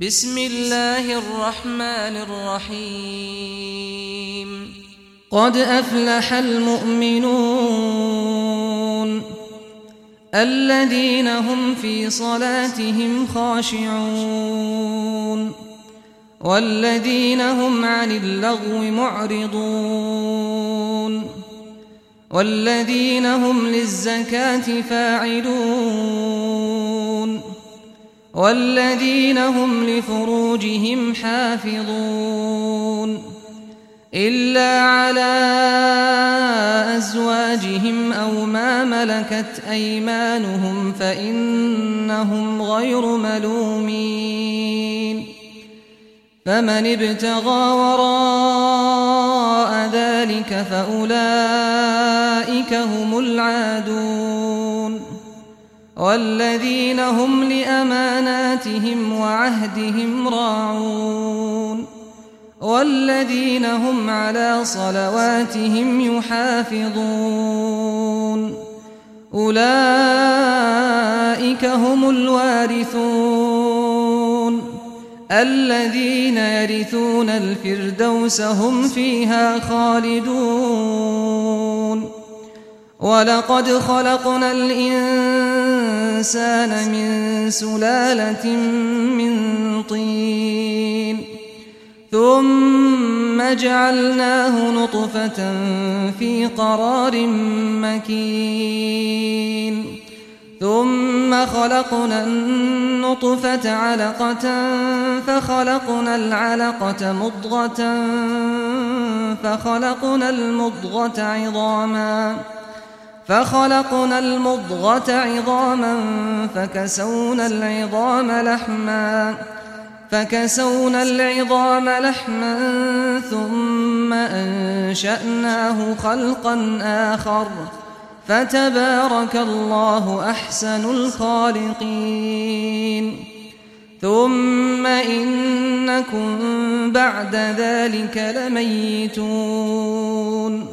بسم الله الرحمن الرحيم قد أفلح المؤمنون الذين هم في صلاتهم خاشعون والذين هم عن اللغو معرضون والذين هم للزكاة فاعلون والذين هم لفروجهم حافظون إلا على أزواجهم أو ما ملكت أيمانهم فإنهم غير ملومين فمن ابتغى وراء ذلك فأولئك هم العادون والذين هم لأماناتهم وعهدهم راعون والذين هم على صلواتهم يحافظون أولئك هم الوارثون الذين يرثون الفردوس هم فيها خالدون ولقد خلقنا الإنسان من سلالة من طين ثم جعلناه نطفة في قرار مكين ثم خلقنا النطفة علقة فخلقنا العلقة مضغة فخلقنا المضغة عظاما فكسونا العظام لحما ثم أنشأناه خلقا آخر فتبارك الله أحسن الخالقين ثم إنكم بعد ذلك لميتون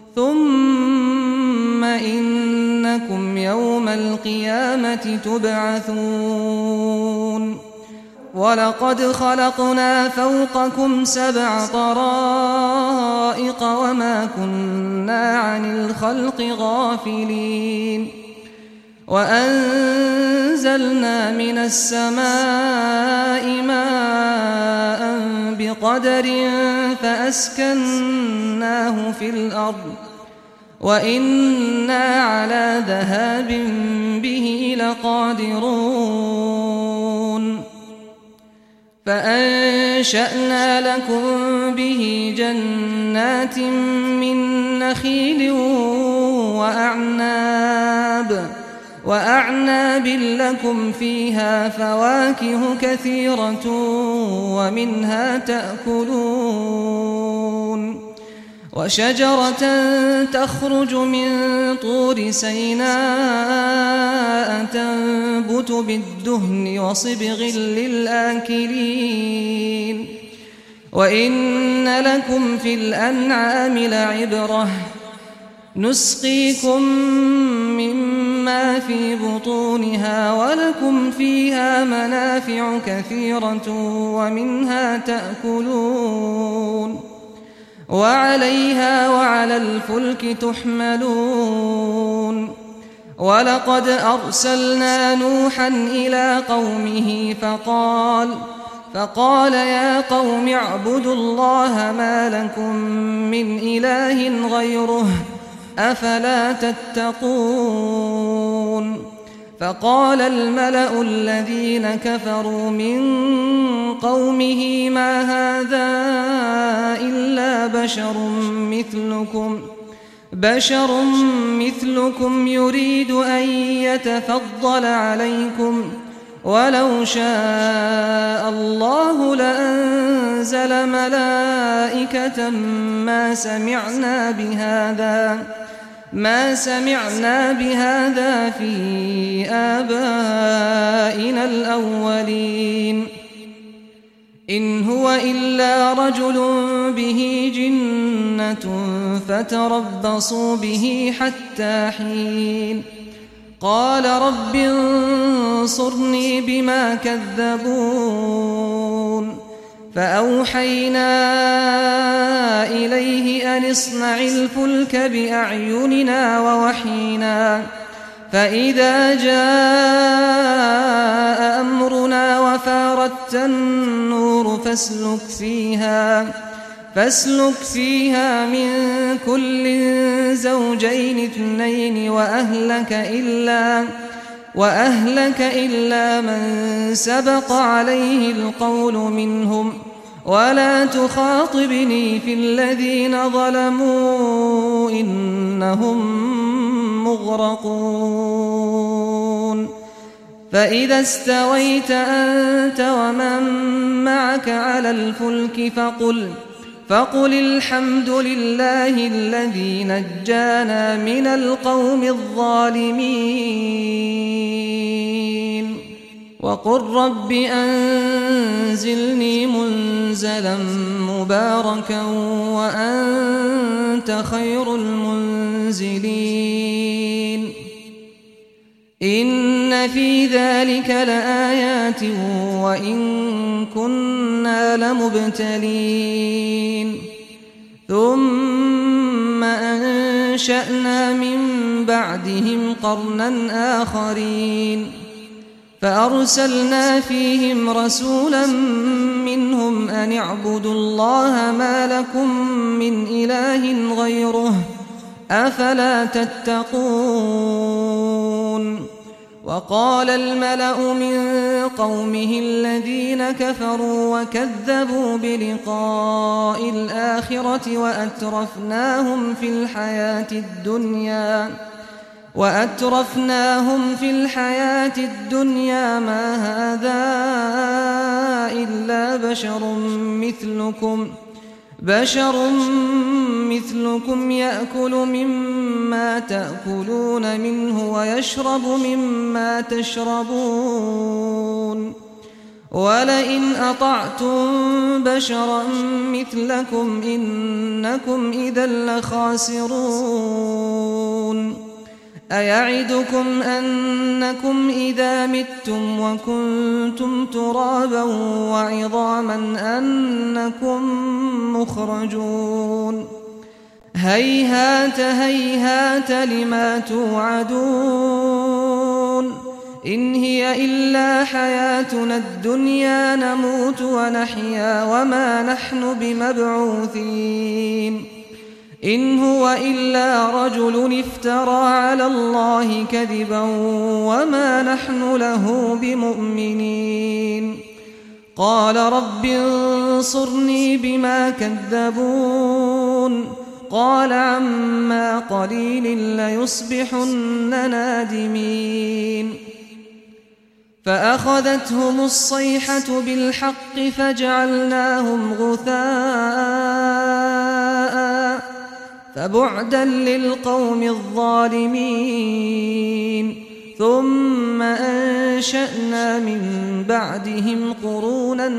ثم إنكم يوم القيامة تبعثون ولقد خلقنا فوقكم 7 طرائق وما كنا عن الخلق غافلين وأنزلنا من السماء ماء بقدر فأسكناه في الأرض وإنا على ذهاب به لقادرون فأنشأنا لكم به جنات من نخيل وأعناب لكم فيها فواكه كثيرة ومنها تأكلون وشجرة تخرج من طور سيناء تنبت بالدهن وصبغ للآكلين وإن لكم في الأنعام لعبرة نسقيكم مما في بطونها ولكم فيها منافع كثيرة ومنها تأكلون وعليها وعلى الفلك تحملون ولقد أرسلنا نوحا إلى قومه فقال يا قوم اعبدوا الله ما لكم من إله غيره أفلا تتقون فقال الملأ الذين كفروا من قومه ما هذا إلا بشر مثلكم يريد أن يتفضل عليكم ولو شاء الله لأنزل ملائكة ما سمعنا بهذا في آبائنا الأولين إن هو إلا رجل به جنة فتربصوا به حتى حين قال رب انصرني بما كذبون فأوحينا إليه أن اصنع الفلك بأعيننا ووحينا فإذا جاء أمرنا وفاردت النور فاسلك فيها من كل زوجين اثنين وأهلك إلا من سبق عليه القول منهم ولا تخاطبني في الذين ظلموا إنهم مغرقون فإذا استويت أنت ومن معك على الفلك فقل الحمد لله الذي نجانا من القوم الظالمين وقل رب أنزلني منزلا مباركا وأنت خير المنزلين إن في ذلك لآيات وإن كنا لمبتلين ثم أنشأنا من بعدهم قرنا آخرين فأرسلنا فيهم رسولا منهم أن اعبدوا الله ما لكم من إله غيره أفلا تتقون وقال الملأ من قومه الذين كفروا وكذبوا بلقاء الآخرة وأترفناهم في الحياة الدنيا ما هذا إلا بشر مثلكم يأكل مما تأكلون منه ويشرب مما تشربون ولئن أطعتم بشرا مثلكم إنكم إذا لخاسرون أيعدكم أنكم إذا متم وكنتم ترابا وعظاما أنكم مخرجون هيهات هيهات لما توعدون إن هي إلا حياتنا الدنيا نموت ونحيا وما نحن بمبعوثين إن هو إلا رجل افترى على الله كذبا وما نحن له بمؤمنين قال رب انصرني بما كذبون قال عما قليل ليصبحن نادمين فأخذتهم الصيحة بالحق فجعلناهم غثاء فبعدا للقوم الظالمين ثم أنشأنا من بعدهم قرونا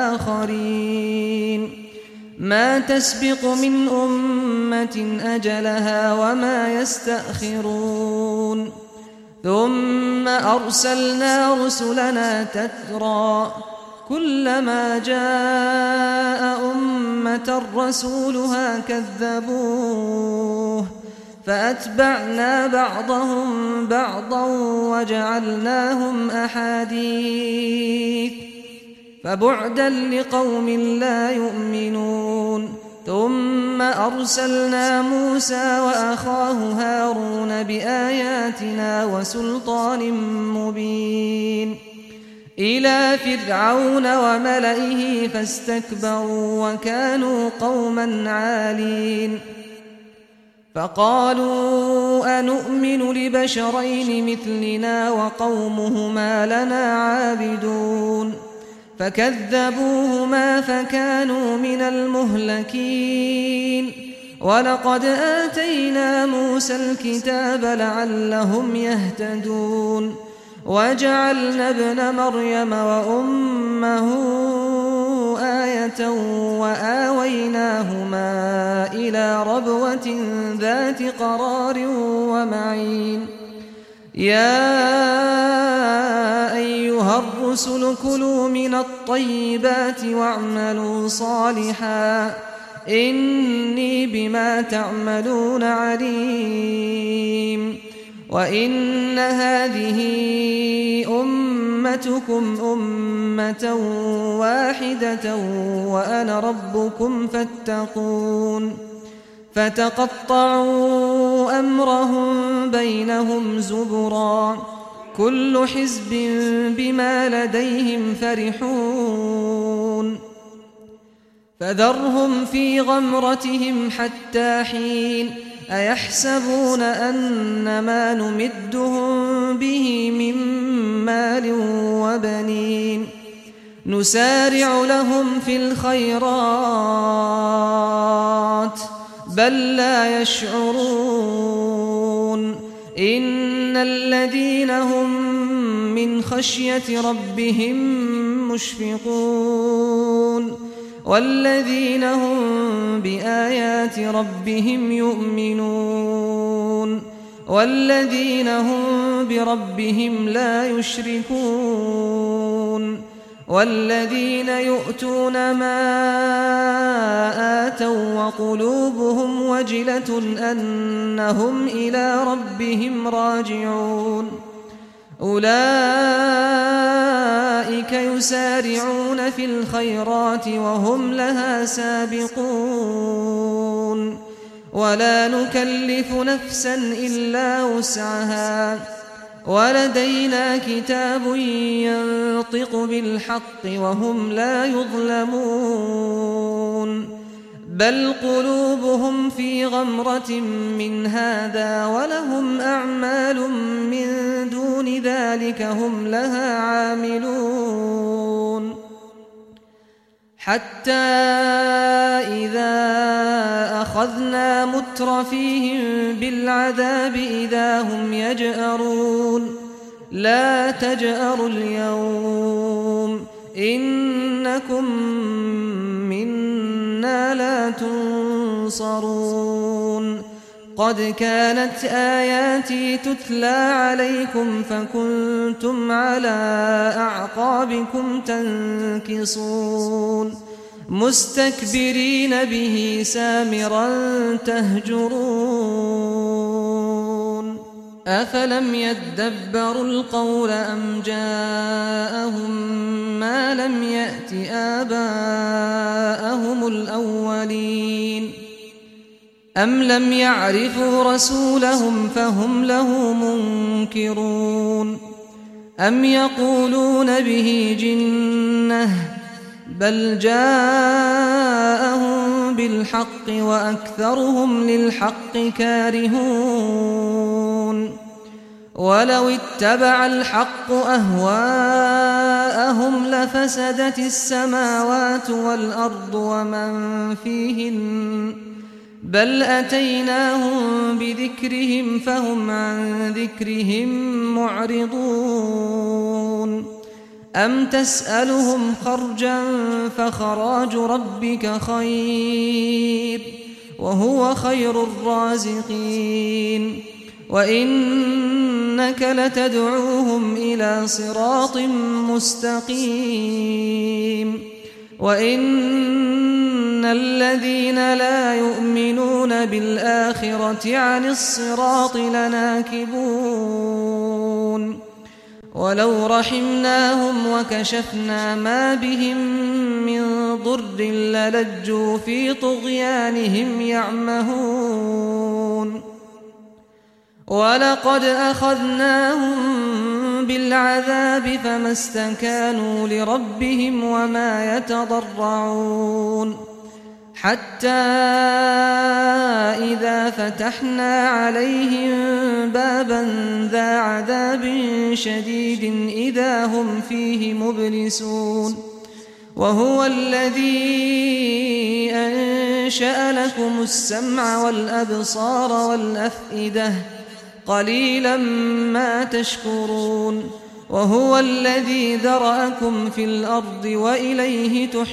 آخرين ما تسبق من أمة أجلها وما يستأخرون ثم أرسلنا رسلنا تترى كلما جاء أمة رسولها كذبوه فأتبعنا بعضهم بعضا وجعلناهم أحاديث فبعدا لقوم لا يؤمنون ثم أرسلنا موسى وأخاه هارون بآياتنا وسلطان مبين إلى فرعون وملئه فاستكبروا وكانوا قوما عالين فقالوا أنؤمن لبشرين مثلنا وقومهما لنا عابدون فكذبوهما فكانوا من المهلكين ولقد آتينا موسى الكتاب لعلهم يهتدون وجعلنا ابن مريم وأمه آية وآويناهما إلى ربوة ذات قرار ومعين يا أيها الرسل كلوا من الطيبات الطيبات واعملوا صالحا إني بما تعملون عليم وإن هذه أمتكم أمة واحدة وأنا ربكم فاتقون فتقطعوا أمرهم بينهم زبرا كل حزب بما لديهم فرحون فذرهم في غمرتهم حتى حين أيحسبون أن ما نمدهم به من مال وبنين نسارع لهم في الخيرات بل لا يشعرون إن الذين هم من خشية ربهم مشفقون والذين هم بآيات ربهم يؤمنون والذين هم بربهم لا يشركون والذين يؤتون ما آتوا وقلوبهم وجلة أنهم إلى ربهم راجعون أولئك يسارعون في الخيرات وهم لها سابقون ولا نكلف نفسا إلا وسعها ولدينا كتاب ينطق بالحق وهم لا يظلمون بل قلوبهم في غمرة من هذا ولهم أعمال من دون ذلك هم لها عاملون حتى إذا أخذنا مترفيهم بالعذاب إذا هم يجأرون لا تجأروا اليوم إنكم منا لا تنصرون قد كانت آياتي تتلى عليكم فكنتم على أعقابكم تنكصون مستكبرين به سامرا تهجرون أفلم يدبروا القول أم جاءهم ما لم يأت آباءهم الأولين أم لم يعرفوا رسولهم فهم له منكرون أم يقولون به جنة بل جاءهم بالحق وأكثرهم للحق كارهون ولو اتبع الحق أهواءهم لفسدت السماوات والأرض ومن فيهن بل أتيناهم بذكرهم فهم عن ذكرهم معرضون أم تسألهم خرجا فخراج ربك خير وهو خير الرازقين وإنك لتدعوهم إلى صراط مستقيم وإن الذين لا يؤمنون بالآخرة عن الصراط لناكبون ولو رحمناهم وكشفنا ما بهم من ضر للجوا في طغيانهم يعمهون ولقد أخذناهم بالعذاب فما استكانوا لربهم وما يتضرعون حتى إذا فتحنا عليهم بابا ذا عذاب شديد إذا هم فيه مبلسون وهو الذي أنشأ لكم السمع والأبصار والأفئدة قليلا ما تشكرون وهو الذي ذرأكم في الأرض وإليه تحشرون